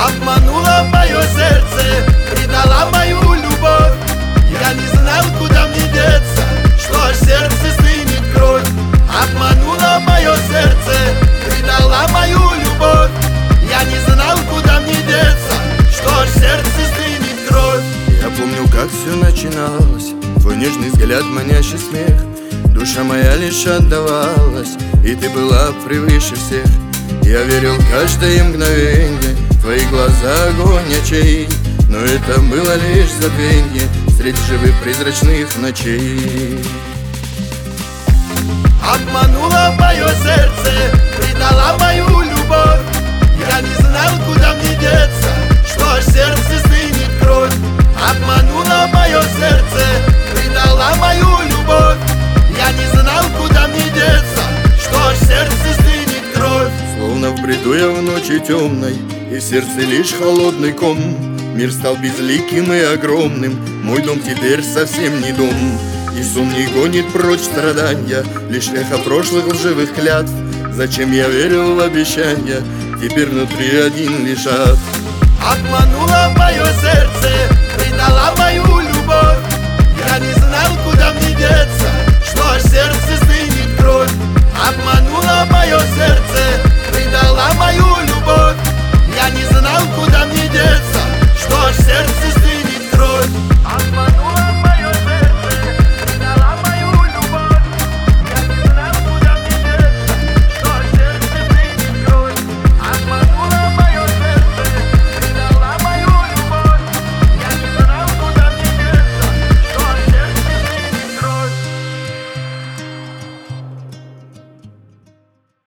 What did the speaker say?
Обманула мое сердце, предала мою любовь. Я не знал, куда мне деться, что аж сердце стынет кровь. Обманула мое сердце, предала мою любовь. Я не знал, куда мне деться, что аж сердце стынет кровь. Я помню, как все начиналось, твой нежный взгляд, манящий смех. Душа моя лишь отдавалась, и ты была превыше всех. Я верил в каждое мгновенье, твои глаза огонь очей. Но это было лишь забвенье среди живых призрачных ночей. Обманула мое сердце, предала мою любовь. Я не знал, куда мне деться, что аж сердце стынет кровь. Обманула мое сердце, предала мою любовь. Я не знал, куда мне деться, что аж сердце стынет кровь. Словно в бреду я в ночи темной, и в сердце лишь холодный ком. Мир стал безликим и огромным, мой дом теперь совсем не дом. И сон не гонит прочь страдания, лишь эхо прошлых лживых клятв. Зачем я верил в обещания, теперь внутри один лишь ад. Обманула мое сердце, предала мою любовь. Я не знал, куда мне деться, что аж сердце стынет кровь. Обманула